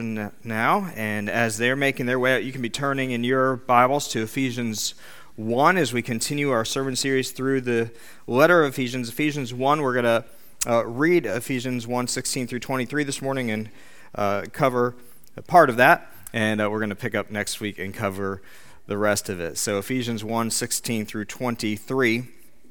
now, and as they're making their way out, you can be turning in your Bibles to Ephesians 1 as we continue our sermon series through the letter of Ephesians. Ephesians 1, we're going to read Ephesians 1, 16 through 23 this morning and cover a part of that, and we're going to pick up next week and cover the rest of it. So Ephesians 1, 16 through 23.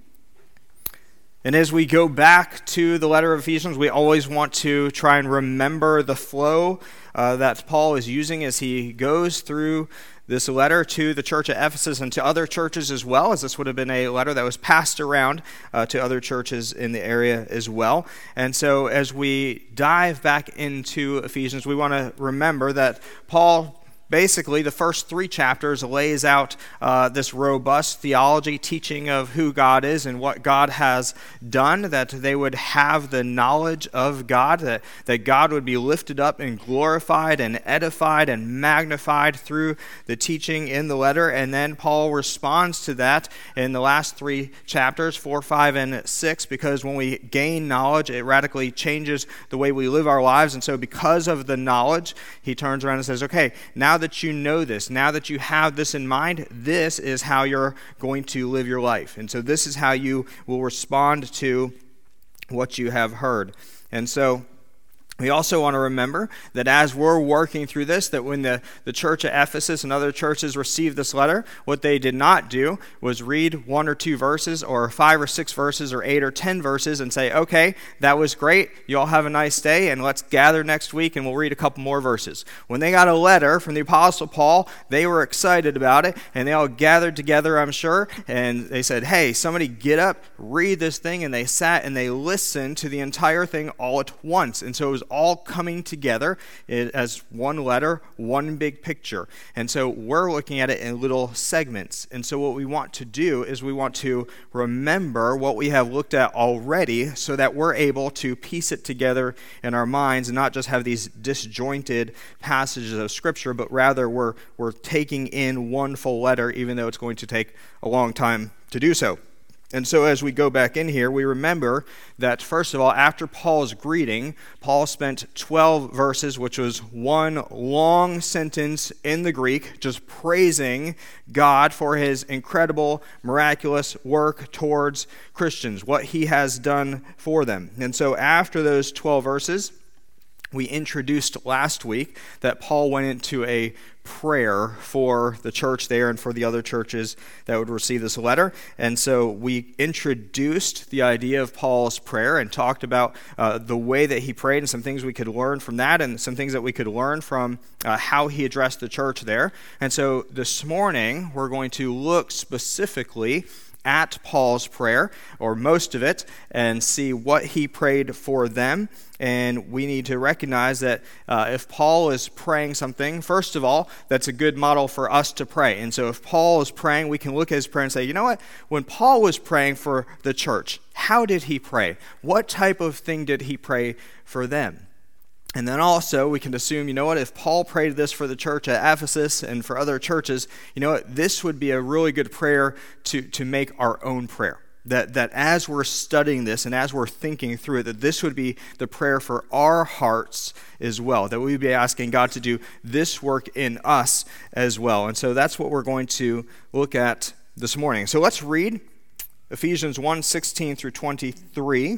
And as we go back to the letter of Ephesians, we always want to try and remember the flow that Paul is using as he goes through this letter to the church at Ephesus and to other churches as well, as this would have been a letter that was passed around to other churches in the area as well. And so as we dive back into Ephesians, we want to remember that Paul, basically, the first 3 chapters lays out this robust theology, teaching of who God is and what God has done, that they would have the knowledge of God, that God would be lifted up and glorified and edified and magnified through the teaching in the letter. And then Paul responds to that in the last 3 chapters, 4, 5, and 6, because when we gain knowledge, it radically changes the way we live our lives. And so because of the knowledge, he turns around and says, okay, now that you know this, now that you have this in mind, this is how you're going to live your life. And so this is how you will respond to what you have heard. And so we also want to remember that as we're working through this, that when the church at Ephesus and other churches received this letter, what they did not do was read 1 or 2 verses or 5 or 6 verses or 8 or 10 verses and say, okay, that was great, you all have a nice day, and let's gather next week and we'll read a couple more verses. When they got a letter from the Apostle Paul, they were excited about it, and they all gathered together, I'm sure, and they said, hey, somebody get up, read this thing, and they sat and they listened to the entire thing all at once. And so it was all coming together as one letter, one big picture. And so we're looking at it in little segments. And so what we want to do is we want to remember what we have looked at already so that we're able to piece it together in our minds and not just have these disjointed passages of Scripture, but rather we're taking in one full letter, even though it's going to take a long time to do so. And so as we go back in here, we remember that, first of all, after Paul's greeting, Paul spent 12 verses, which was one long sentence in the Greek, just praising God for his incredible, miraculous work towards Christians, what he has done for them. And so after those 12 verses, we introduced last week that Paul went into a prayer for the church there and for the other churches that would receive this letter. And so we introduced the idea of Paul's prayer and talked about the way that he prayed and some things we could learn from that and some things that we could learn from how he addressed the church there. And so this morning, we're going to look specifically at Paul's prayer, or most of it, and see what he prayed for them. And we need to recognize that if Paul is praying something, first of all, that's a good model for us to pray. And so if Paul is praying, we can look at his prayer and say, you know what? When Paul was praying for the church, how did he pray? What type of thing did he pray for them? And then also we can assume, you know what, if Paul prayed this for the church at Ephesus and for other churches, you know what, this would be a really good prayer to make our own prayer. That as we're studying this and as we're thinking through it, that this would be the prayer for our hearts as well, that we'd be asking God to do this work in us as well. And so that's what we're going to look at this morning. So let's read Ephesians 1, 16 through 23.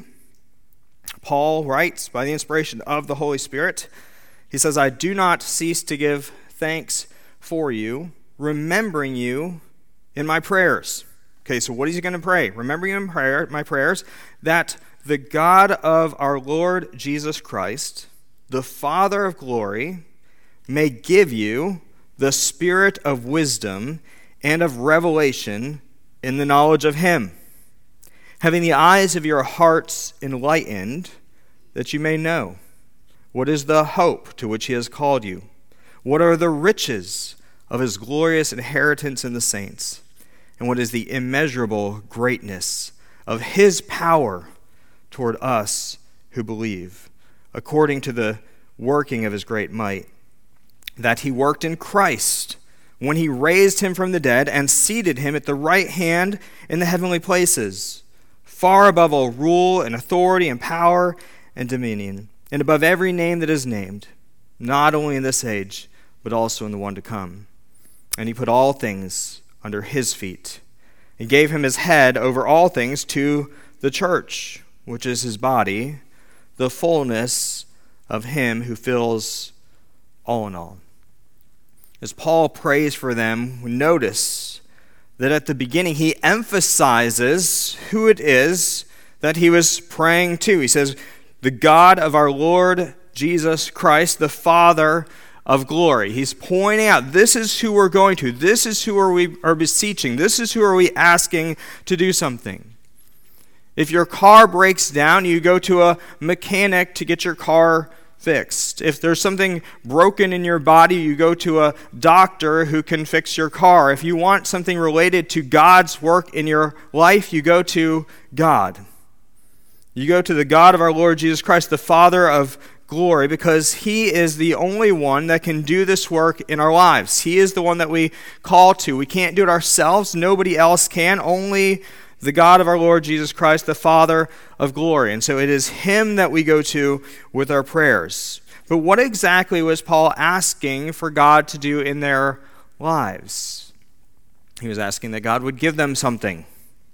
Paul writes by the inspiration of the Holy Spirit, he says, I do not cease to give thanks for you, remembering you in my prayers. Okay, so what is he going to pray? Remembering you in my prayers, that the God of our Lord Jesus Christ, the Father of glory, may give you the spirit of wisdom and of revelation in the knowledge of him, having the eyes of your hearts enlightened, that you may know what is the hope to which he has called you, what are the riches of his glorious inheritance in the saints, and what is the immeasurable greatness of his power toward us who believe, according to the working of his great might, that he worked in Christ when he raised him from the dead and seated him at the right hand in the heavenly places, far above all rule and authority and power and dominion, and above every name that is named, not only in this age, but also in the one to come. And he put all things under his feet. He gave him his head over all things to the church, which is his body, the fullness of him who fills all in all. As Paul prays for them, we notice that at the beginning he emphasizes who it is that he was praying to. He says, the God of our Lord Jesus Christ, the Father of glory. He's pointing out, this is who we're going to. This is who we are beseeching. This is who are we asking to do something. If your car breaks down, you go to a mechanic to get your car fixed. If there's something broken in your body, you go to a doctor who can fix your car. If you want something related to God's work in your life, you go to God. You go to the God of our Lord Jesus Christ, the Father of glory, because he is the only one that can do this work in our lives. He is the one that we call to. We can't do it ourselves. Nobody else can. Only the God of our Lord Jesus Christ, the Father of glory. And so it is him that we go to with our prayers. But what exactly was Paul asking for God to do in their lives? He was asking that God would give them something.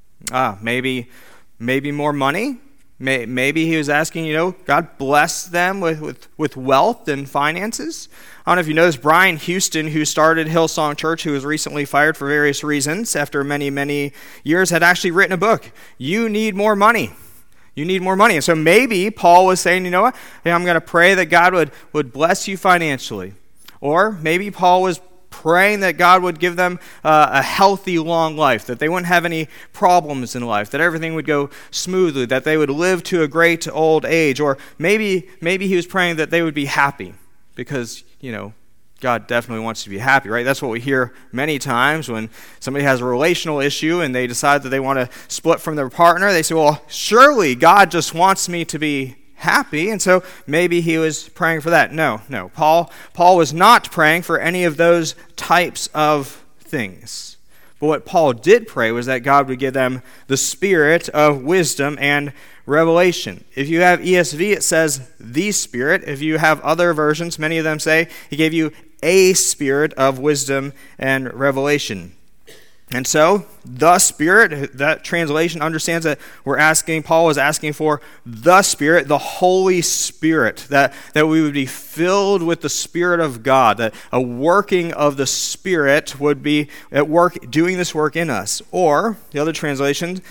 Maybe more money. Maybe he was asking, God bless them with wealth and finances. I don't know if you know this, Brian Houston, who started Hillsong Church, who was recently fired for various reasons after many, many years, had actually written a book. You need more money. You need more money. And so maybe Paul was saying, you know what? Hey, I'm going to pray that God would bless you financially. Or maybe Paul was praying that God would give them a healthy, long life, that they wouldn't have any problems in life, that everything would go smoothly, that they would live to a great old age. Or maybe he was praying that they would be happy because, God definitely wants to be happy, right? That's what we hear many times when somebody has a relational issue and they decide that they want to split from their partner. They say, well, surely God just wants me to be happy, and so maybe he was praying for that. No. Paul was not praying for any of those types of things. But what Paul did pray was that God would give them the spirit of wisdom and revelation. If you have ESV, it says the Spirit. If you have other versions, many of them say he gave you a spirit of wisdom and revelation. And so, the Spirit, that translation understands that Paul was asking for the Spirit, the Holy Spirit, that we would be filled with the Spirit of God, that a working of the Spirit would be at work, doing this work in us. Or, the other translation,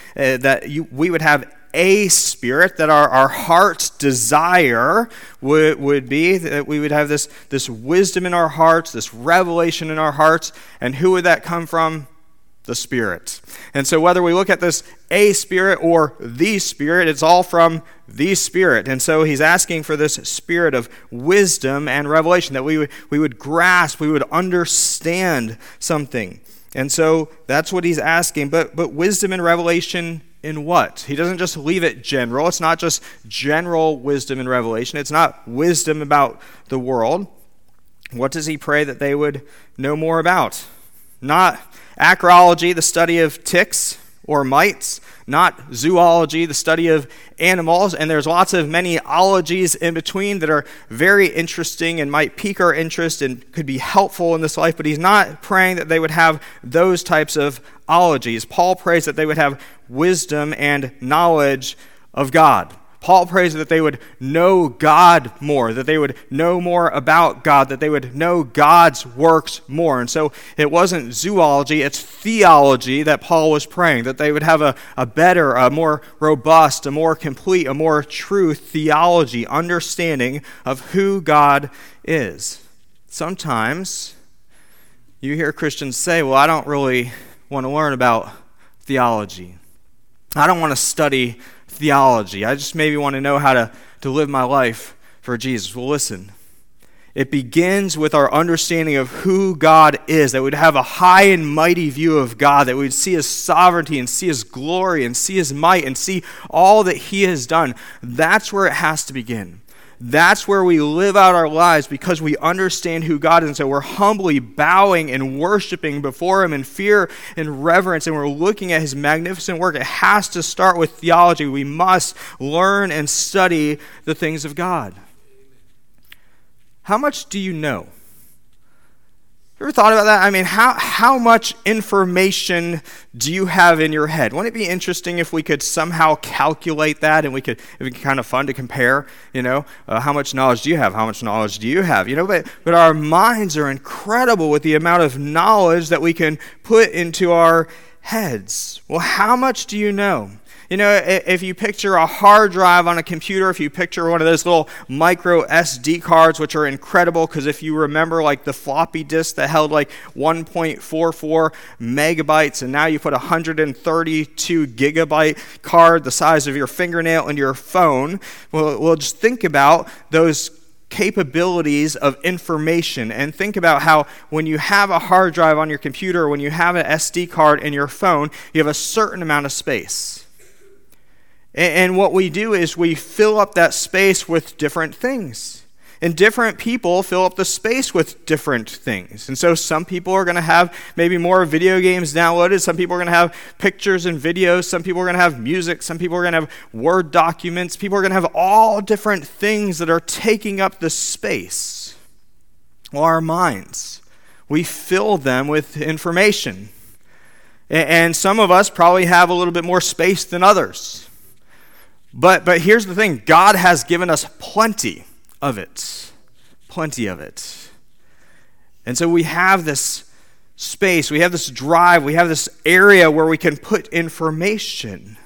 we would have a spirit, that our heart's desire would be that we would have this wisdom in our hearts, this revelation in our hearts. And who would that come from? The Spirit. And so whether we look at this a spirit or the Spirit, it's all from the Spirit. And so he's asking for this spirit of wisdom and revelation, that we would grasp, we would understand something. And so that's what he's asking. But wisdom and revelation in what? He doesn't just leave it general. It's not just general wisdom and revelation. It's not wisdom about the world. What does he pray that they would know more about? Not acrology, the study of ticks or mites, not zoology, the study of animals, and there's lots of many ologies in between that are very interesting and might pique our interest and could be helpful in this life, but he's not praying that they would have those types of ologies. Paul prays that they would have wisdom and knowledge of God. Paul prays that they would know God more, that they would know more about God, that they would know God's works more. And so it wasn't zoology, it's theology that Paul was praying, that they would have a better, a more robust, a more complete, a more true theology, understanding of who God is. Sometimes you hear Christians say, well, I don't really want to learn about theology. I don't want to study theology. I just maybe want to know how to live my life for Jesus. Well, listen. It begins with our understanding of who God is, that we'd have a high and mighty view of God, that we'd see His sovereignty and see His glory and see His might and see all that He has done. That's where it has to begin. That's where we live out our lives, because we understand who God is. And so we're humbly bowing and worshiping before Him in fear and reverence, and we're looking at His magnificent work. It has to start with theology. We must learn and study the things of God. how much do you know? You ever thought about that? I mean, how much information do you have in your head? Wouldn't it be interesting if we could somehow calculate that, and it'd be kind of fun to compare, how much knowledge do you have? How much knowledge do you have? But our minds are incredible with the amount of knowledge that we can put into our heads. Well, how much do you know? If you picture a hard drive on a computer, if you picture one of those little micro SD cards, which are incredible, because if you remember like the floppy disk that held like 1.44 megabytes, and now you put a 132 gigabyte card the size of your fingernail in your phone, well, just think about those capabilities of information, and think about how when you have a hard drive on your computer, or when you have an SD card in your phone, you have a certain amount of space. And what we do is we fill up that space with different things. And different people fill up the space with different things. And so some people are going to have maybe more video games downloaded. Some people are going to have pictures and videos. Some people are going to have music. Some people are going to have Word documents. People are going to have all different things that are taking up the space. Well, our minds, we fill them with information. And some of us probably have a little bit more space than others. But here's the thing. God has given us plenty of it. Plenty of it. And so we have this space, we have this drive, we have this area where we can put information.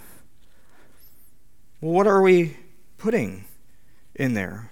Well, what are we putting in there?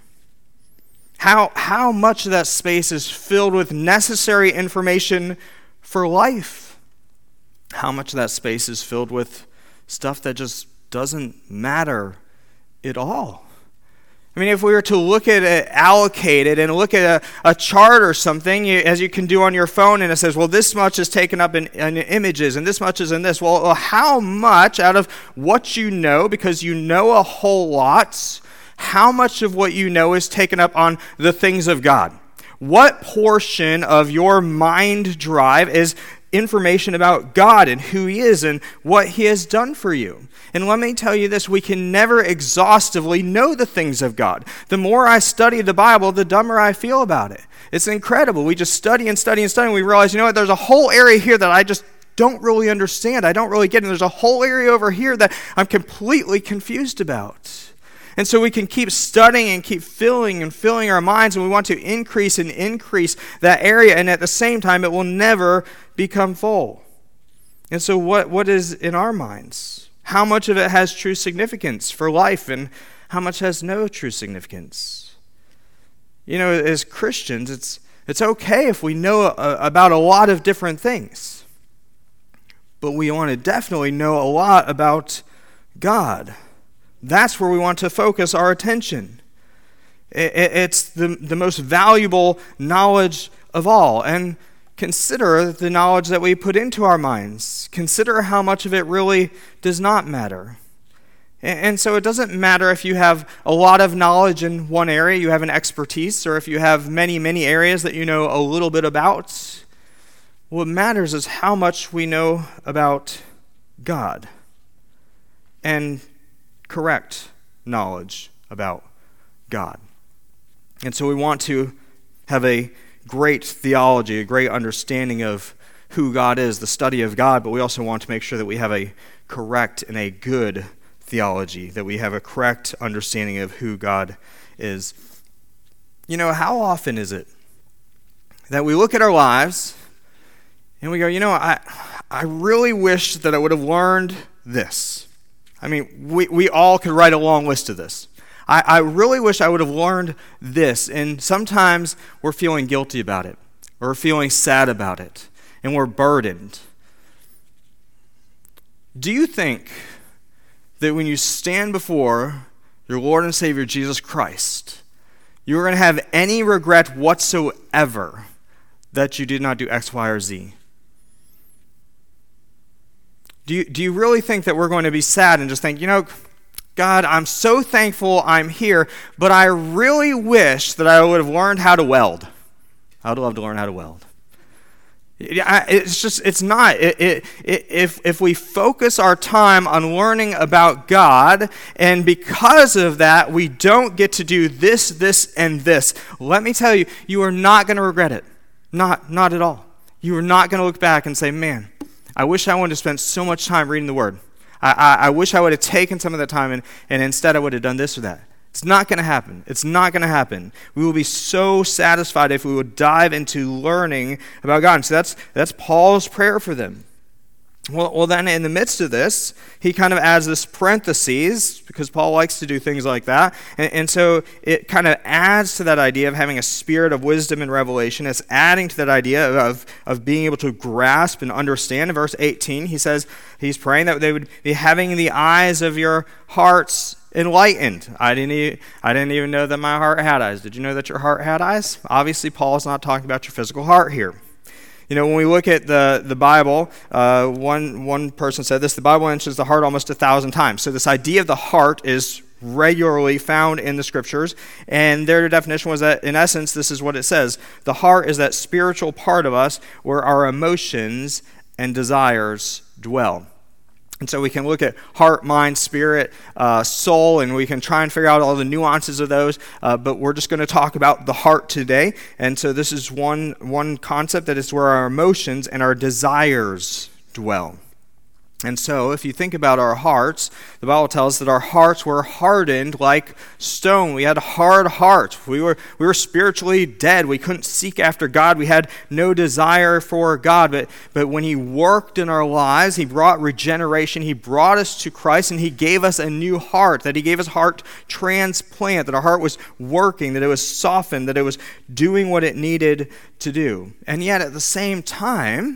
How much of that space is filled with necessary information for life? How much of that space is filled with stuff that just doesn't matter at all? I mean, if we were to look at it, allocate it, and look at a chart or something, as you can do on your phone, and it says, well, this much is taken up in images, and this much is in this. Well, how much out of what you know, because you know a whole lot, how much of what you know is taken up on the things of God? What portion of your mind drive is information about God and who He is and what He has done for you? And let me tell you this, we can never exhaustively know the things of God. The more I study the Bible, the dumber I feel about it. It's incredible. We just study and study and study, and we realize, there's a whole area here that I just don't really understand. I don't really get it. And there's a whole area over here that I'm completely confused about. And so we can keep studying and keep filling our minds, and we want to increase that area, and at the same time, it will never become full. And so what is in our minds? How much of it has true significance for life, and how much has no true significance? As Christians, it's okay if we know about a lot of different things, but we want to definitely know a lot about God. That's where we want to focus our attention. It's the most valuable knowledge of all. And consider the knowledge that we put into our minds. Consider how much of it really does not matter. And so it doesn't matter if you have a lot of knowledge in one area, you have an expertise, or if you have many, many areas that you know a little bit about. What matters is how much we know about God and correct knowledge about God. And so we want to have a great theology, a great understanding of who God is, the study of God, but we also want to make sure that we have a correct and a good theology, that we have a correct understanding of who God is. How often is it that we look at our lives and we go, I really wish that I would have learned this. I mean, we all could write a long list of this. I really wish I would have learned this. And sometimes we're feeling guilty about it, or we're feeling sad about it, and we're burdened. Do you think that when you stand before your Lord and Savior Jesus Christ, you're going to have any regret whatsoever that you did not do X, Y, or Z? Do you really think that we're going to be sad and just think, God, I'm so thankful I'm here, but I really wish that I would have learned how to weld. I would love to learn how to weld. It's not. If we focus our time on learning about God, and because of that, we don't get to do this, and this, let me tell you, you are not going to regret it. Not at all. You are not going to look back and say, man, I wish I would have spent so much time reading the Word. I wish I would have taken some of that time, and instead I would have done this or that. It's not going to happen. It's not going to happen. We will be so satisfied if we would dive into learning about God. And so that's Paul's prayer for them. Well, then in the midst of this, he kind of adds this parentheses, because Paul likes to do things like that. And so it kind of adds to that idea of having a spirit of wisdom and revelation. It's adding to that idea of being able to grasp and understand. In verse 18, he says he's praying that they would be having the eyes of your hearts enlightened. I didn't even know that my heart had eyes. Did you know that your heart had eyes? Obviously, Paul is not talking about your physical heart here. You know, when we look at the Bible, one person said this: the Bible mentions the heart almost 1,000 times. So this idea of the heart is regularly found in the Scriptures, and their definition was that, in essence, this is what it says: the heart is that spiritual part of us where our emotions and desires dwell. And so we can look at heart, mind, spirit, soul, and we can try and figure out all the nuances of those, but we're just going to talk about the heart today. And so this is one concept, that is where our emotions and our desires dwell. And so if you think about our hearts, the Bible tells us that our hearts were hardened like stone. We had hard hearts. We were spiritually dead. We couldn't seek after God. We had no desire for God. But when He worked in our lives, He brought regeneration. He brought us to Christ, and He gave us a new heart, that He gave us heart transplant, that our heart was working, that it was softened, that it was doing what it needed to do. And yet at the same time,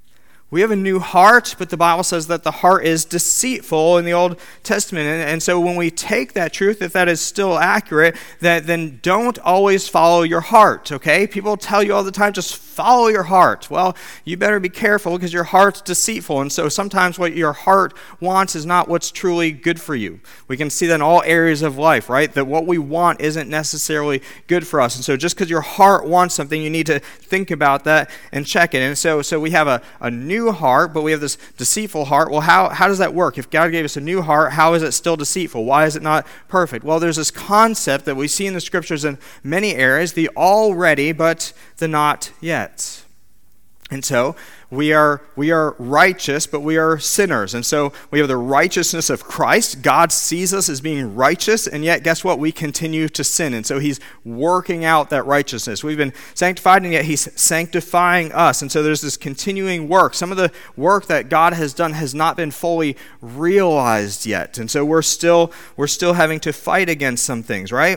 we have a new heart, but the Bible says that the heart is deceitful in the Old Testament. And so when we take that truth, if that is still accurate, then don't always follow your heart, okay? People tell you all the time, just follow your heart. Well, you better be careful, because your heart's deceitful. And so sometimes what your heart wants is not what's truly good for you. We can see that in all areas of life, right? That what we want isn't necessarily good for us. And so just because your heart wants something, you need to think about that and check it. And so we have a new heart, but we have this deceitful heart. Well, how does that work? If God gave us a new heart, how is it still deceitful? Why is it not perfect? Well, there's this concept that we see in the Scriptures in many areas, the already, but the not yet. And so we are righteous, but we are sinners. And so we have the righteousness of Christ. God sees us as being righteous, and yet guess what? We continue to sin. And so He's working out that righteousness. We've been sanctified, and yet He's sanctifying us. And so there's this continuing work. Some of the work that God has done has not been fully realized yet. And so we're still having to fight against some things, right?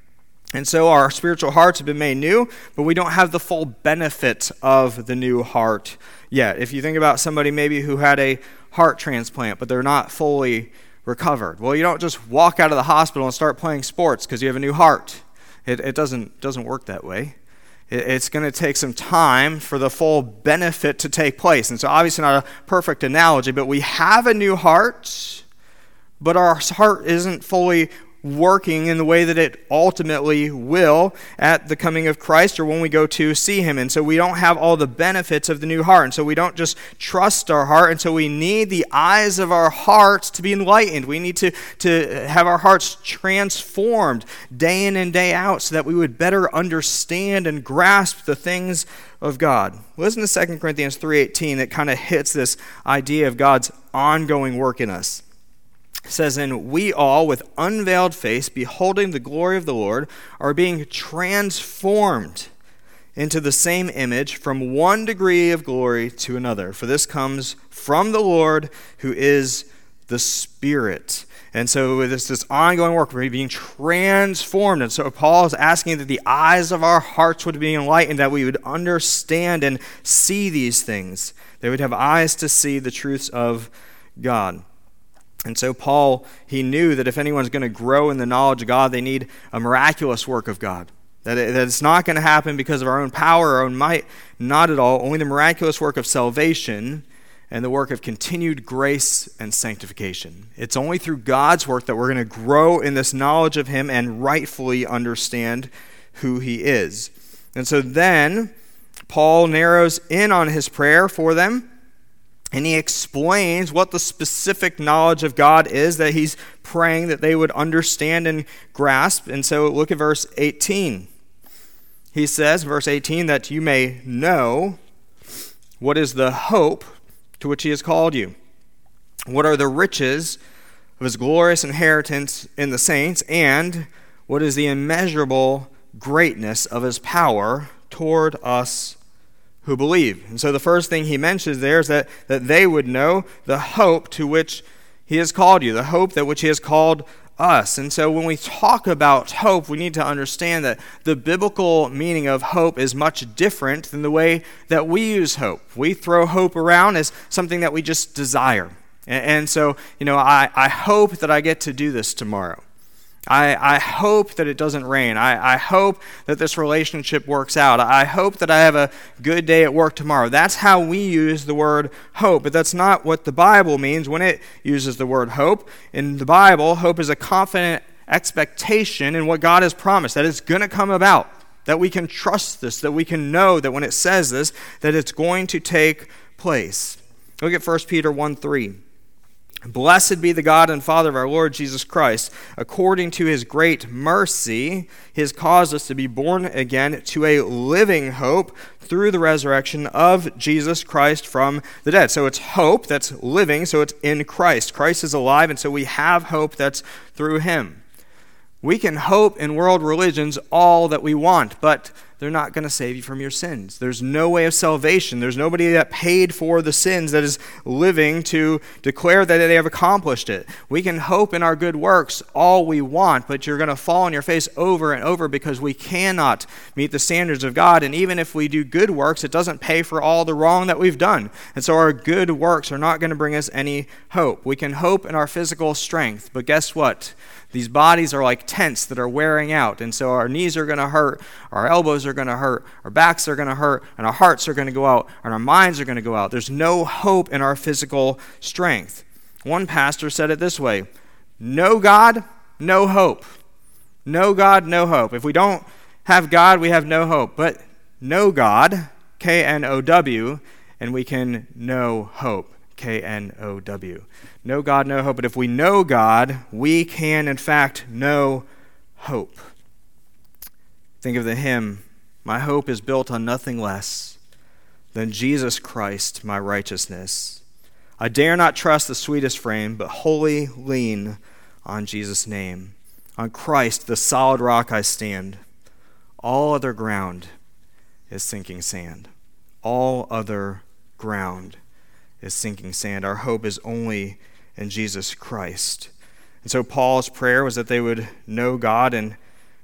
And so our spiritual hearts have been made new, but we don't have the full benefit of the new heart yet. If you think about somebody maybe who had a heart transplant, but they're not fully recovered. Well, you don't just walk out of the hospital and start playing sports because you have a new heart. It doesn't work that way. It's going to take some time for the full benefit to take place. And so obviously not a perfect analogy, but we have a new heart, but our heart isn't fully working in the way that it ultimately will at the coming of Christ or when we go to see Him. And so we don't have all the benefits of the new heart. And so we don't just trust our heart. And so we need the eyes of our hearts to be enlightened. We need to have our hearts transformed day in and day out so that we would better understand and grasp the things of God. Listen to 2 Corinthians 3:18 that kind of hits this idea of God's ongoing work in us. It says, and we all, with unveiled face, beholding the glory of the Lord, are being transformed into the same image from one degree of glory to another. For this comes from the Lord, who is the Spirit. And so this ongoing work, we're being transformed. And so Paul is asking that the eyes of our hearts would be enlightened, that we would understand and see these things. They would have eyes to see the truths of God. And so Paul, he knew that if anyone's going to grow in the knowledge of God, they need a miraculous work of God. That it's not going to happen because of our own power, our own might, not at all. Only the miraculous work of salvation and the work of continued grace and sanctification. It's only through God's work that we're going to grow in this knowledge of Him and rightfully understand who He is. And so then Paul narrows in on his prayer for them, and he explains what the specific knowledge of God is that he's praying that they would understand and grasp. And so look at verse 18. He says, verse 18, that you may know what is the hope to which he has called you. What are the riches of his glorious inheritance in the saints, and what is the immeasurable greatness of his power toward us who believe. And so the first thing he mentions there is that they would know the hope to which he has called you, the hope that which he has called us. And so when we talk about hope, we need to understand that the biblical meaning of hope is much different than the way that we use hope. We throw hope around as something that we just desire. And so, I hope that I get to do this tomorrow. I hope that it doesn't rain. I hope that this relationship works out. I hope that I have a good day at work tomorrow. That's how we use the word hope, but that's not what the Bible means when it uses the word hope. In the Bible, hope is a confident expectation in what God has promised, that it's going to come about, that we can trust this, that we can know that when it says this, that it's going to take place. Look at 1 Peter 1:3. Blessed be the God and Father of our Lord Jesus Christ. According to his great mercy, he has caused us to be born again to a living hope through the resurrection of Jesus Christ from the dead. So it's hope that's living, so it's in Christ. Christ is alive, and so we have hope that's through him. We can hope in world religions all that we want, but they're not going to save you from your sins. There's no way of salvation. There's nobody that paid for the sins that is living to declare that they have accomplished it. We can hope in our good works all we want, but you're going to fall on your face over and over because we cannot meet the standards of God. And even if we do good works, it doesn't pay for all the wrong that we've done. And so our good works are not going to bring us any hope. We can hope in our physical strength, but guess what? These bodies are like tents that are wearing out, and so our knees are going to hurt, our elbows are going to hurt, our backs are going to hurt, and our hearts are going to go out, and our minds are going to go out. There's no hope in our physical strength. One pastor said it this way: no God, no hope. No God, no hope. If we don't have God, we have no hope. But know God, K-N-O-W, and we can know hope, K-N-O-W. No God, no hope. But if we know God, we can, in fact, know hope. Think of the hymn, my hope is built on nothing less than Jesus Christ, my righteousness. I dare not trust the sweetest frame, but wholly lean on Jesus' name. On Christ, the solid rock, I stand. All other ground is sinking sand. All other ground is sinking sand. Our hope is only in Jesus Christ. And so Paul's prayer was that they would know God and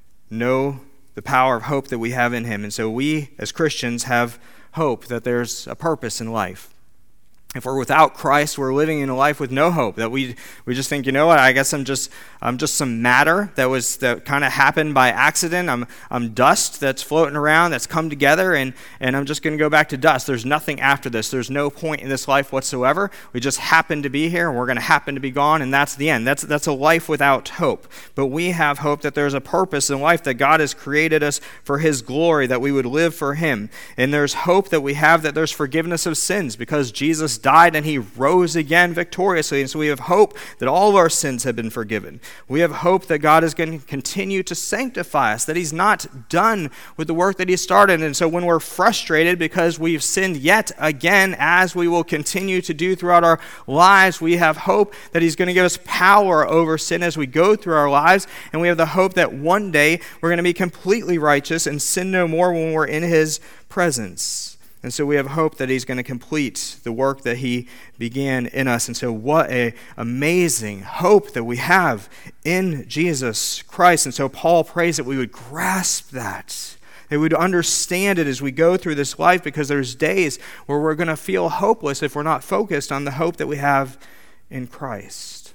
know the power of hope that we have in him. And so we, as Christians, have hope that there's a purpose in life. If we're without Christ, we're living in a life with no hope, that we just think, you know what, I guess I'm just some matter that kind of happened by accident. I'm dust that's floating around, that's come together, and I'm just going to go back to dust. There's nothing after this. There's no point in this life whatsoever. We just happen to be here, and we're going to happen to be gone, and that's the end. That's a life without hope. But we have hope that there's a purpose in life, that God has created us for his glory, that we would live for him. And there's hope that we have that there's forgiveness of sins because Jesus died and he rose again victoriously. And so we have hope that all of our sins have been forgiven. We have hope that God is going to continue to sanctify us, that he's not done with the work that he started. And so when we're frustrated because we've sinned yet again, as we will continue to do throughout our lives, we have hope that he's going to give us power over sin as we go through our lives. And we have the hope that one day we're going to be completely righteous and sin no more when we're in his presence. And so we have hope that he's going to complete the work that he began in us. And so what an amazing hope that we have in Jesus Christ. And so Paul prays that we would grasp that we would understand it as we go through this life, because there's days where we're going to feel hopeless if we're not focused on the hope that we have in Christ.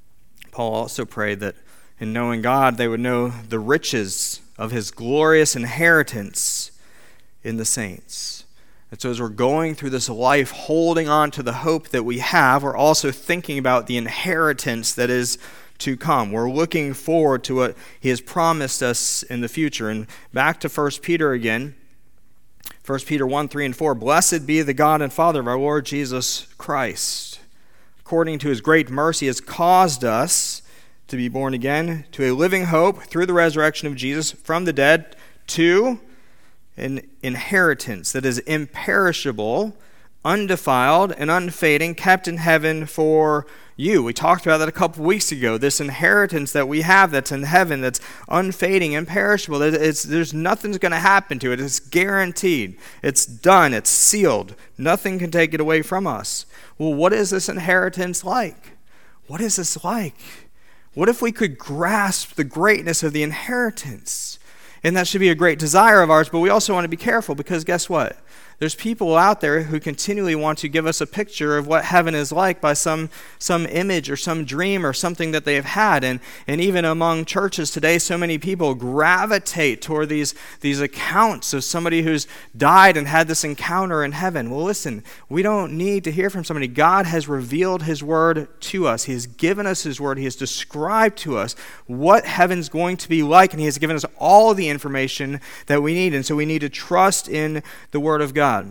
Paul also prayed that in knowing God, they would know the riches of his glorious inheritance in the saints. And so as we're going through this life, holding on to the hope that we have, we're also thinking about the inheritance that is to come. We're looking forward to what he has promised us in the future. And back to 1 Peter again. 1 Peter 1, 3, and 4, "Blessed be the God and Father of our Lord Jesus Christ. According to his great mercy, has caused us to be born again to a living hope through the resurrection of Jesus from the dead, to an inheritance that is imperishable, undefiled, and unfading, kept in heaven for you." We talked about that a couple weeks ago. This inheritance that we have that's in heaven, that's unfading, imperishable. There's nothing's going to happen to it. It's guaranteed. It's done. It's sealed. Nothing can take it away from us. Well, what is this inheritance like? What is this like? What if we could grasp the greatness of the inheritance? And that should be a great desire of ours, but we also want to be careful, because guess what? There's people out there who continually want to give us a picture of what heaven is like by some image or some dream or something that they've had. And even among churches today, so many people gravitate toward these accounts of somebody who's died and had this encounter in heaven. Well, listen, we don't need to hear from somebody. God has revealed his word to us. He has given us his word. He has described to us what heaven's going to be like, and he has given us all the information that we need. And so we need to trust in the word of God.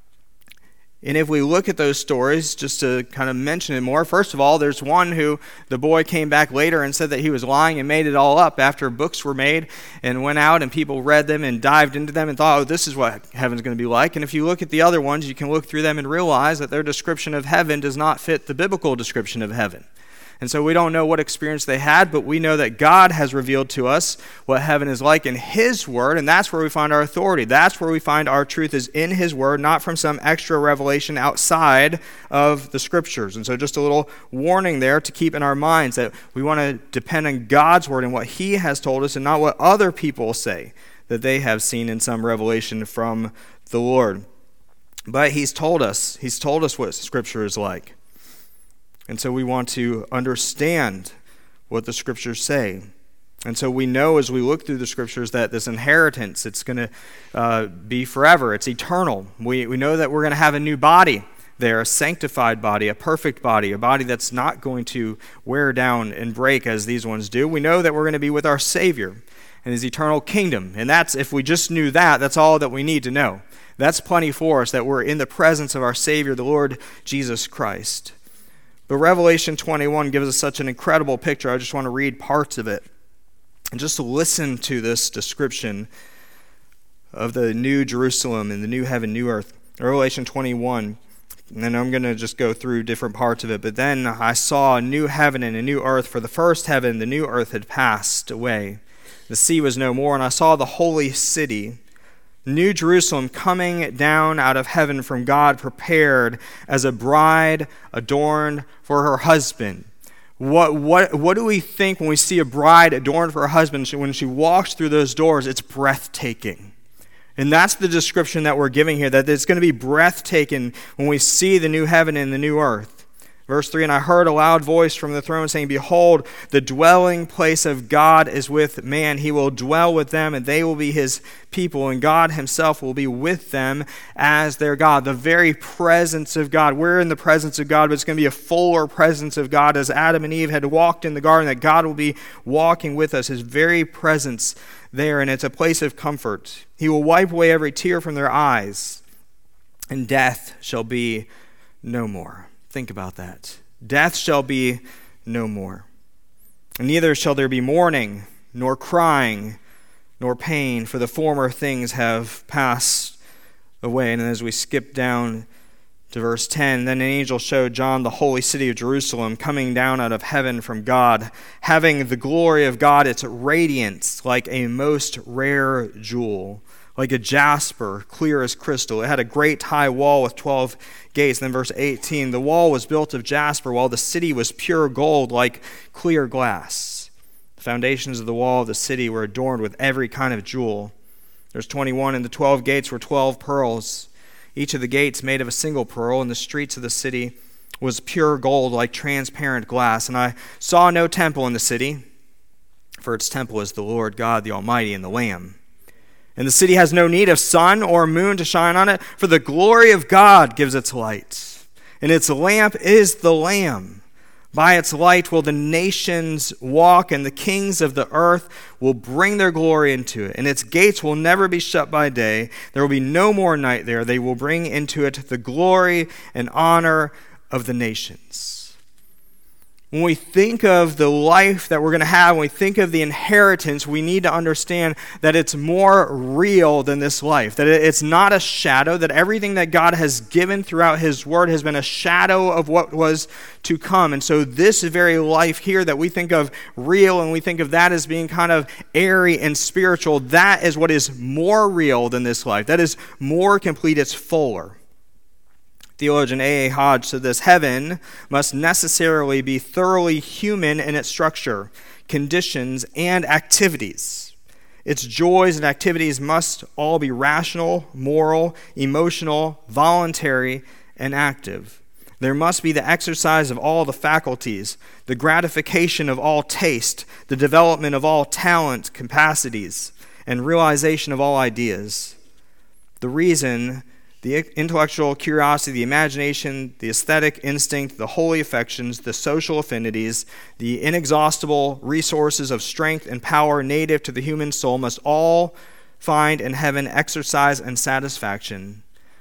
And if we look at those stories, just to kind of mention it more, first of all, there's one who the boy came back later and said that he was lying and made it all up after books were made and went out and people read them and dived into them and thought, oh, this is what heaven's going to be like. And if you look at the other ones, you can look through them and realize that their description of heaven does not fit the biblical description of heaven. And so we don't know what experience they had, but we know that God has revealed to us what heaven is like in his word, and that's where we find our authority. That's where we find our truth, is in his word, not from some extra revelation outside of the scriptures. And so just a little warning there to keep in our minds that we want to depend on God's word and what he has told us, and not what other people say that they have seen in some revelation from the Lord. But he's told us what scripture is like. And so we want to understand what the scriptures say. And so we know as we look through the scriptures that this inheritance, it's going to be forever. It's eternal. We know that we're going to have a new body there, a sanctified body, a perfect body, a body that's not going to wear down and break as these ones do. We know that we're going to be with our Savior in his eternal kingdom. And that's, if we just knew that, that's all that we need to know. That's plenty for us, that we're in the presence of our Savior, the Lord Jesus Christ. But Revelation 21 gives us such an incredible picture. I just want to read parts of it. And just to listen to this description of the new Jerusalem and the new heaven, new earth. Revelation 21. And then I'm going to just go through different parts of it. But then I saw a new heaven and a new earth. For the first heaven, the new earth had passed away. The sea was no more. And I saw the holy city, New Jerusalem, coming down out of heaven from God, prepared as a bride adorned for her husband. What do we think when we see a bride adorned for her husband? When she walks through those doors, it's breathtaking. And that's the description that we're giving here, that it's going to be breathtaking when we see the new heaven and the new earth. Verse 3, and I heard a loud voice from the throne saying, behold, the dwelling place of God is with man. He will dwell with them, and they will be his people, and God himself will be with them as their God. The very presence of God. We're in the presence of God, but it's going to be a fuller presence of God as Adam and Eve had walked in the garden, that God will be walking with us, his very presence there, and it's a place of comfort. He will wipe away every tear from their eyes, and death shall be no more. Think about that. Death shall be no more. And neither shall there be mourning, nor crying, nor pain, for the former things have passed away. And as we skip down to verse 10, then an angel showed John the holy city of Jerusalem coming down out of heaven from God, having the glory of God, its radiance like a most rare jewel, like a jasper, clear as crystal. It had a great high wall with 12 gates. And then verse 18, the wall was built of jasper, while the city was pure gold, like clear glass. The foundations of the wall of the city were adorned with every kind of jewel. There's 21, and the 12 gates were 12 pearls, each of the gates made of a single pearl, and the streets of the city was pure gold, like transparent glass. And I saw no temple in the city, for its temple is the Lord God, the Almighty, and the Lamb. And the city has no need of sun or moon to shine on it, for the glory of God gives its light, and its lamp is the Lamb. By its light will the nations walk, and the kings of the earth will bring their glory into it. And its gates will never be shut by day. There will be no more night there. They will bring into it the glory and honor of the nations. When we think of the life that we're going to have, when we think of the inheritance, we need to understand that it's more real than this life, that it's not a shadow, that everything that God has given throughout His Word has been a shadow of what was to come. And so this very life here that we think of real and we think of that as being kind of airy and spiritual, that is what is more real than this life. That is more complete, it's fuller. Theologian A.A. Hodge said this: heaven must necessarily be thoroughly human in its structure, conditions, and activities. Its joys and activities must all be rational, moral, emotional, voluntary, and active. There must be the exercise of all the faculties, the gratification of all taste, the development of all talent, capacities, and realization of all ideas. The reason, the intellectual curiosity, the imagination, the aesthetic instinct, the holy affections, the social affinities, the inexhaustible resources of strength and power native to the human soul must all find in heaven exercise and satisfaction.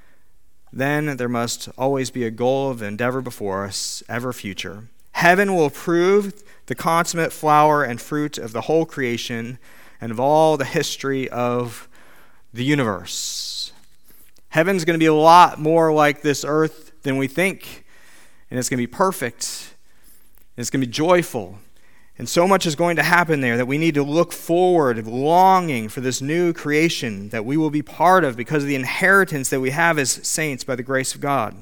Then there must always be a goal of endeavor before us, ever future. Heaven will prove the consummate flower and fruit of the whole creation and of all the history of the universe. Heaven's going to be a lot more like this earth than we think, and it's going to be perfect, and it's going to be joyful, and so much is going to happen there that we need to look forward, longing for this new creation that we will be part of because of the inheritance that we have as saints by the grace of God.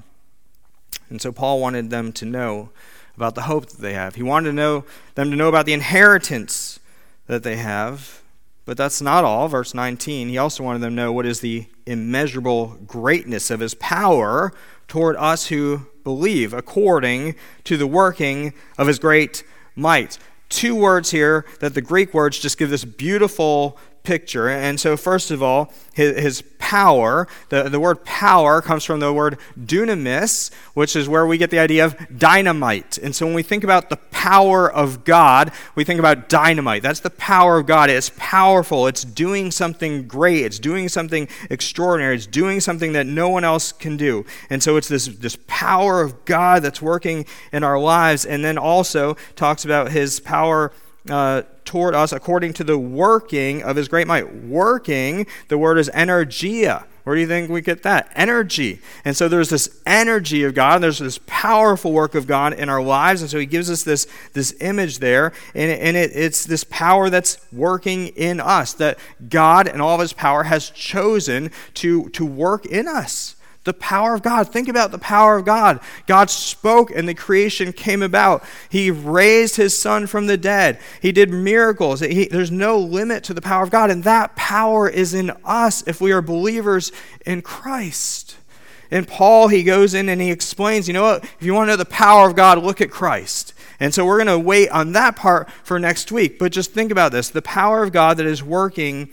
And so Paul wanted them to know about the hope that they have. He wanted them to know about the inheritance that they have. But that's not all. Verse 19, he also wanted them to know what is the immeasurable greatness of His power toward us who believe, according to the working of His great might. Two words here that the Greek words just give this beautiful picture. And so first of all, his power, the word power comes from the word dunamis, which is where we get the idea of dynamite. And so when we think about the power of God, we think about dynamite. That's the power of God. It's powerful. It's doing something great. It's doing something extraordinary. It's doing something that no one else can do. And so it's this power of God that's working in our lives. And then also talks about His power toward us according to the working of His great might. Working, the word is energia. Where do you think we get that? Energy. And so there's this energy of God. There's this powerful work of God in our lives. And so He gives us this image there. And it's this power that's working in us, that God and all of His power has chosen to work in us. The power of God. Think about the power of God. God spoke and the creation came about. He raised His Son from the dead. He did miracles. There's no limit to the power of God. And that power is in us if we are believers in Christ. And Paul, he goes in and he explains, you know what? If you want to know the power of God, look at Christ. And so we're going to wait on that part for next week. But just think about this. The power of God that is working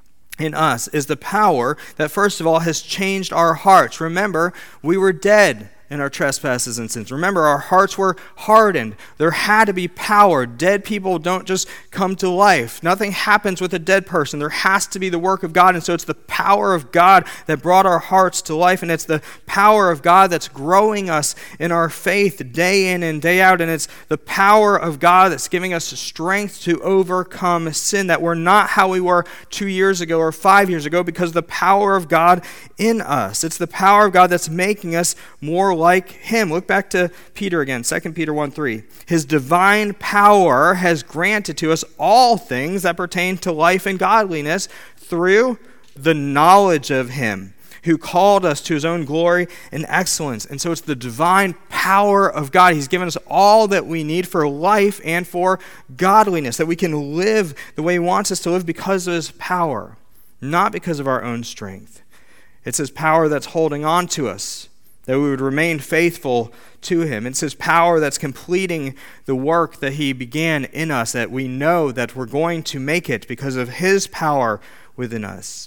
in us is the power that, first of all, has changed our hearts. Remember, we were dead in our trespasses and sins. Remember, our hearts were hardened. There had to be power. Dead people don't just come to life. Nothing happens with a dead person. There has to be the work of God. And so it's the power of God that brought our hearts to life. And it's the power of God that's growing us in our faith day in and day out. And it's the power of God that's giving us strength to overcome sin, that we're not how we were 2 years ago or 5 years ago because of the power of God in us. It's the power of God that's making us more like Him. Look back to Peter again, 2 Peter 1:3. His divine power has granted to us all things that pertain to life and godliness through the knowledge of Him who called us to His own glory and excellence. And so it's the divine power of God. He's given us all that we need for life and for godliness, that we can live the way He wants us to live because of His power, not because of our own strength. It's His power that's holding on to us, that we would remain faithful to Him. It's His power that's completing the work that He began in us, that we know that we're going to make it because of His power within us.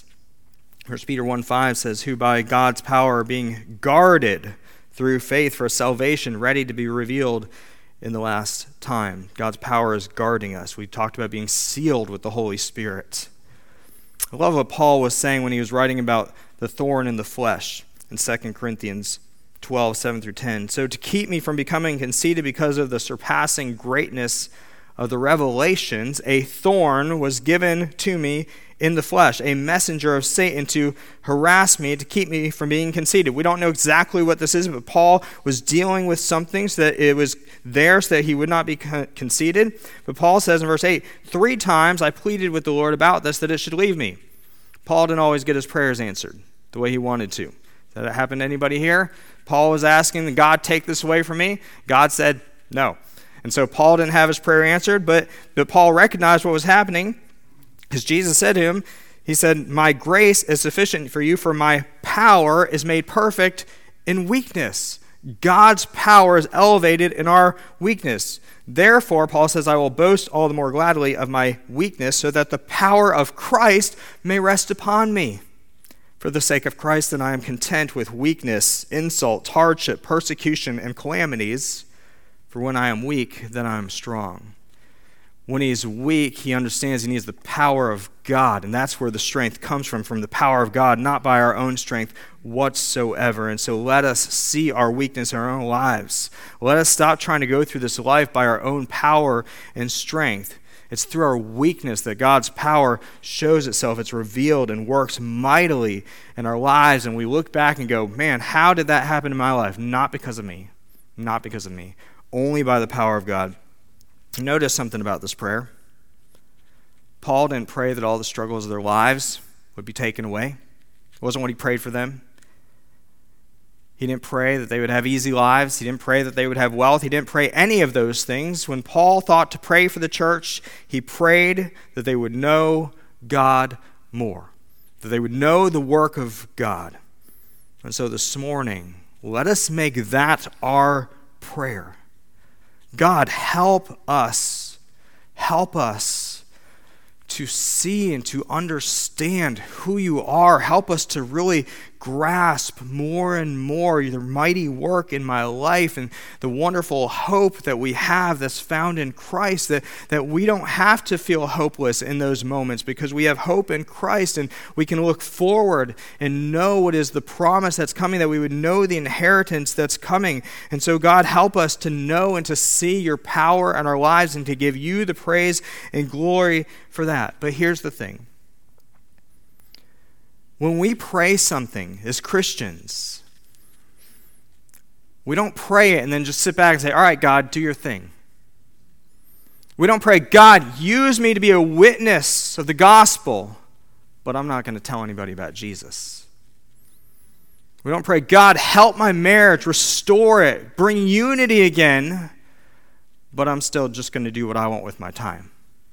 1 Peter 1:5 says, who by God's power are being guarded through faith for salvation ready to be revealed in the last time. God's power is guarding us. We talked about being sealed with the Holy Spirit. I love what Paul was saying when he was writing about the thorn in the flesh in 2 Corinthians 12, 7 through 10. So to keep me from becoming conceited because of the surpassing greatness of the revelations, a thorn was given to me in the flesh, a messenger of Satan to harass me, to keep me from being conceited. We don't know exactly what this is, but Paul was dealing with something so that it was there so that he would not be conceited. But Paul says in verse 8, 3 times I pleaded with the Lord about this, that it should leave me. Paul didn't always get his prayers answered the way he wanted to. Did that happen to anybody here? Paul was asking, God, take this away from me. God said, no. And so Paul didn't have his prayer answered, but Paul recognized what was happening because Jesus said to him, he said, my grace is sufficient for you, for my power is made perfect in weakness. God's power is elevated in our weakness. Therefore, Paul says, I will boast all the more gladly of my weakness so that the power of Christ may rest upon me. For the sake of Christ, then I am content with weakness, insults, hardship, persecution, and calamities. For when I am weak, then I am strong. When he's weak, he understands he needs the power of God, and that's where the strength comes from the power of God, not by our own strength whatsoever. And so let us see our weakness in our own lives. Let us stop trying to go through this life by our own power and strength. It's through our weakness that God's power shows itself. It's revealed and works mightily in our lives, and we look back and go, man, how did that happen in my life? Not because of me. Not because of me. Only by the power of God. Notice something about this prayer. Paul didn't pray that all the struggles of their lives would be taken away. It wasn't what he prayed for them. He didn't pray that they would have easy lives. He didn't pray that they would have wealth. He didn't pray any of those things. When Paul thought to pray for the church, he prayed that they would know God more, that they would know the work of God. And so this morning, let us make that our prayer. God, help us to see and to understand who you are. Help us to really grasp more and more your mighty work in my life and the wonderful hope that we have that's found in Christ, that we don't have to feel hopeless in those moments because we have hope in Christ and we can look forward and know what is the promise that's coming, that we would know the inheritance that's coming. And so God, help us to know and to see your power in our lives and to give you the praise and glory for that. But here's the thing. When we pray something as Christians, we don't pray it and then just sit back and say, all right, God, do your thing. We don't pray, God, use me to be a witness of the gospel, but I'm not going to tell anybody about Jesus. We don't pray, God, help my marriage, restore it, bring unity again, but I'm still just going to do what I want with my time.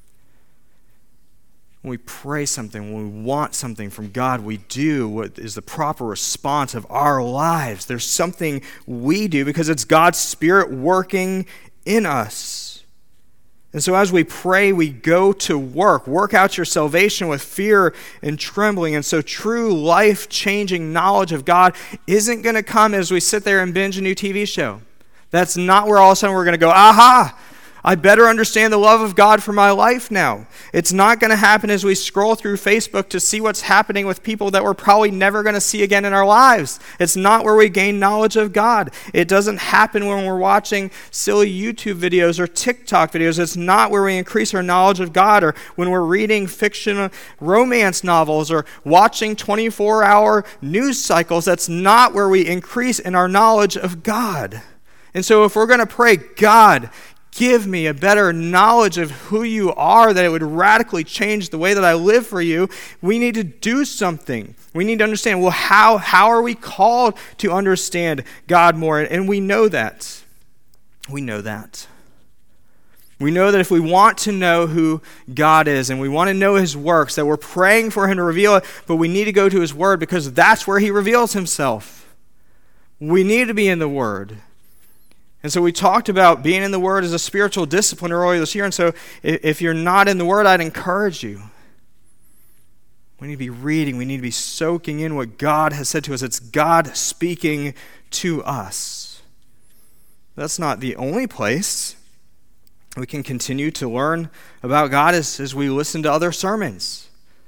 When we pray something, when we want something from God, we do what is the proper response of our lives. There's something we do because it's God's Spirit working in us. And so as we pray, we go to work. Work out your salvation with fear and trembling. And so true life-changing knowledge of God isn't going to come as we sit there and binge a new TV show. That's not where all of a sudden we're going to go, aha! I better understand the love of God for my life now. It's not going to happen as we scroll through Facebook to see what's happening with people that we're probably never going to see again in our lives. It's not where we gain knowledge of God. It doesn't happen when we're watching silly YouTube videos or TikTok videos. It's not where we increase our knowledge of God, or when we're reading fiction romance novels or watching 24-hour news cycles. That's not where we increase in our knowledge of God. And so if we're going to pray, God, give me a better knowledge of who you are, that it would radically change the way that I live for you, we need to do something. We need to understand, well, how are we called to understand God more? And we know that. We know that. We know that if we want to know who God is and we want to know his works, that we're praying for him to reveal it, but we need to go to his word because that's where he reveals himself. We need to be in the word. And so we talked about being in the Word as a spiritual discipline earlier this year. And so if you're not in the Word, I'd encourage you. We need to be reading. We need to be soaking in what God has said to us. It's God speaking to us. That's not the only place we can continue to learn about God as we listen to other sermons.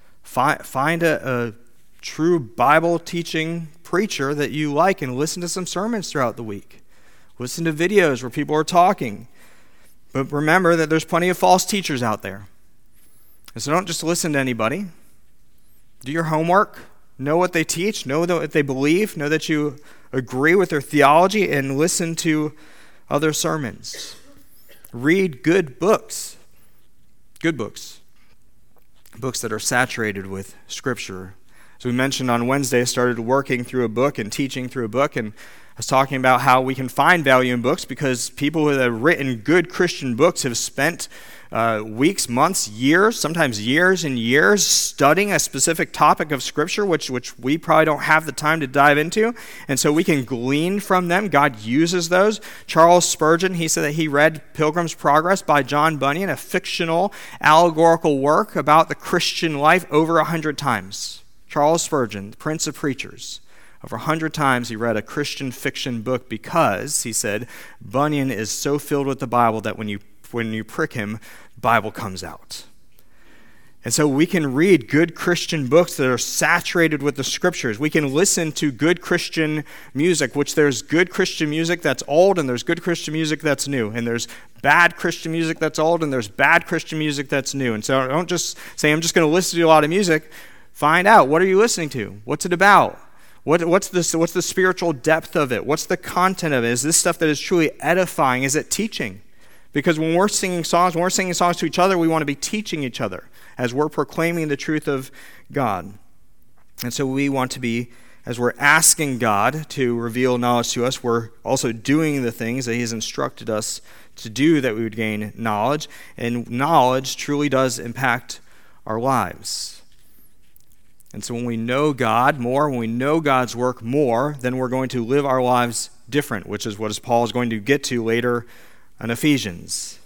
Find a true Bible teaching preacher that you like and listen to some sermons throughout the week. Listen to videos where people are talking. But remember that there's plenty of false teachers out there. And so don't just listen to anybody. Do your homework. Know what they teach. Know what they believe. Know that you agree with their theology, and listen to other sermons. Read good books. Good books. Books that are saturated with Scripture. As we mentioned on Wednesday, I started working through a book and teaching through a book, and I was talking about how we can find value in books because people who have written good Christian books have spent weeks, months, years, sometimes years and years studying a specific topic of Scripture, which we probably don't have the time to dive into. And so we can glean from them. God uses those. Charles Spurgeon, he said that he read Pilgrim's Progress by John Bunyan, a fictional allegorical work about the Christian life, over 100 times. Charles Spurgeon, the Prince of Preachers. Over 100 times he read a Christian fiction book because, he said, Bunyan is so filled with the Bible that when you prick him, Bible comes out. And so we can read good Christian books that are saturated with the Scriptures. We can listen to good Christian music, which there's good Christian music that's old, and there's good Christian music that's new. And there's bad Christian music that's old, and there's bad Christian music that's new. And so don't just say, I'm just going to listen to a lot of music. Find out, what are you listening to? What's it about? What's the spiritual depth of it? What's the content of it? Is this stuff that is truly edifying? Is it teaching? Because when we're singing songs to each other, we want to be teaching each other as we're proclaiming the truth of God. And so we want to be, as we're asking God to reveal knowledge to us, we're also doing the things that He has instructed us to do that we would gain knowledge. And knowledge truly does impact our lives. And so when we know God more, when we know God's work more, then we're going to live our lives different, which is what Paul is going to get to later in Ephesians.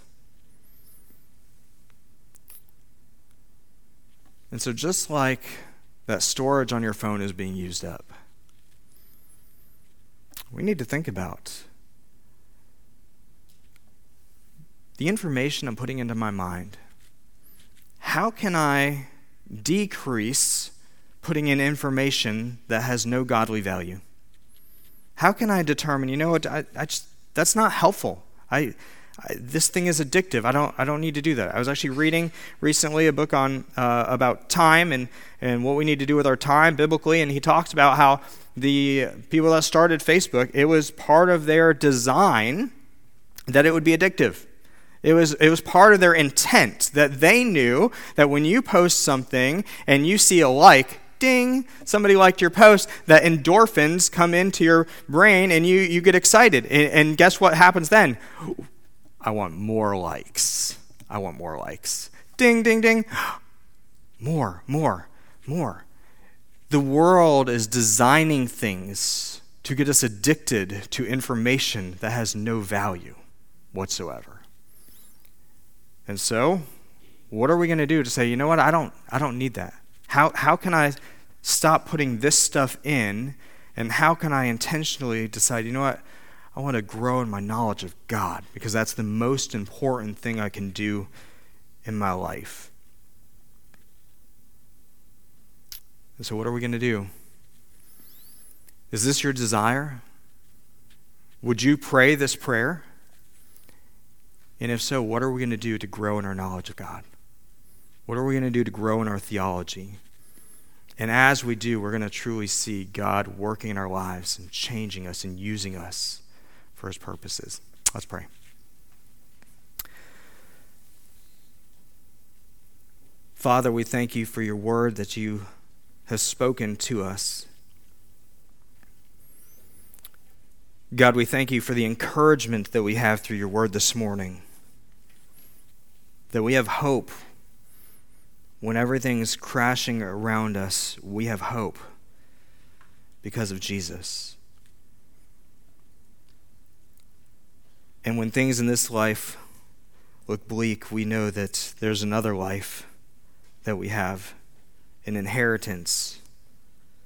And so just like that storage on your phone is being used up, we need to think about the information I'm putting into my mind. How can I decrease putting in information that has no godly value? How can I determine, that's not helpful. This thing is addictive. I don't need to do that. I was actually reading recently a book on about time and what we need to do with our time biblically, and he talks about how the people that started Facebook, it was part of their design that it would be addictive. It was part of their intent that they knew that when you post something and you see a like, ding, somebody liked your post, that endorphins come into your brain and you get excited. And guess what happens then? I want more likes. I want more likes. Ding, ding, ding. More. The world is designing things to get us addicted to information that has no value whatsoever. And so, what are we going to do to say, you know what, I don't need that? How can I stop putting this stuff in, and how can I intentionally decide, you know what, I want to grow in my knowledge of God, because that's the most important thing I can do in my life. And so what are we going to do? Is this your desire? Would you pray this prayer? And if so, what are we going to do to grow in our knowledge of God? What are we going to do to grow in our theology? And as we do, we're going to truly see God working in our lives and changing us and using us for His purposes. Let's pray. Father, we thank You for Your word that You have spoken to us. God, we thank You for the encouragement that we have through Your word this morning, that we have hope. When everything's crashing around us, we have hope because of Jesus. And when things in this life look bleak, we know that there's another life that we have, an inheritance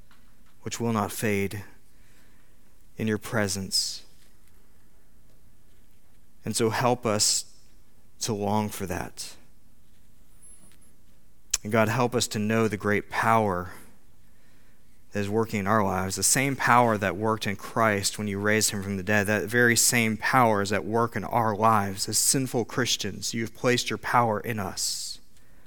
which will not fade in Your presence. And so help us to long for that. And God, help us to know the great power that is working in our lives, the same power that worked in Christ when you raised him from the dead. That very same power is at work in our lives as sinful Christians. You have placed your power in us.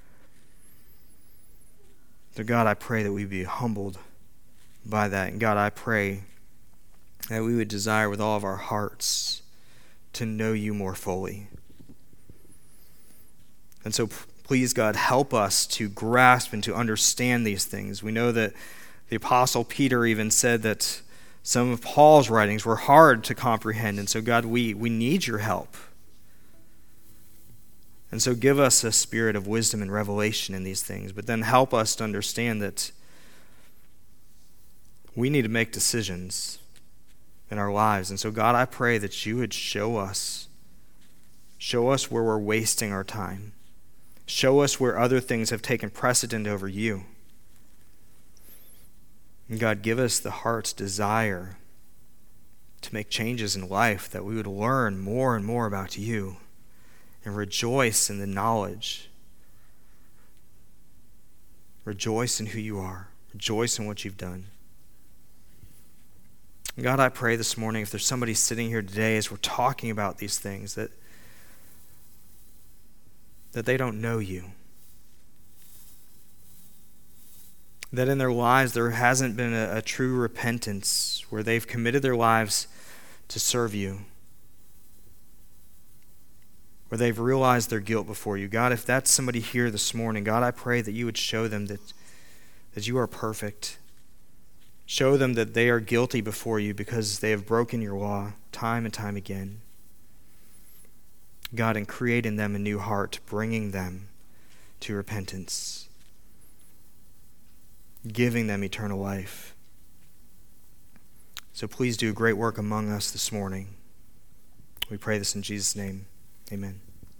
So God, I pray that we be humbled by that. And God, I pray that we would desire with all of our hearts to know you more fully. And so please, God, help us to grasp and to understand these things. We know that the Apostle Peter even said that some of Paul's writings were hard to comprehend. And so, God, we need your help. And so give us a spirit of wisdom and revelation in these things, but then help us to understand that we need to make decisions in our lives. And so, God, I pray that you would show us where we're wasting our time. Show us where other things have taken precedent over you. And God, give us the heart's desire to make changes in life, that we would learn more and more about you and rejoice in the knowledge. Rejoice in who you are. Rejoice in what you've done. And God, I pray this morning, if there's somebody sitting here today as we're talking about these things, that they don't know you. That in their lives there hasn't been a true repentance where they've committed their lives to serve you, where they've realized their guilt before you. God, if that's somebody here this morning, God, I pray that you would show them that you are perfect. Show them that they are guilty before you because they have broken your law time and time again. God, and create in them a new heart, bringing them to repentance, giving them eternal life. So please do great work among us this morning. We pray this in Jesus' name. Amen.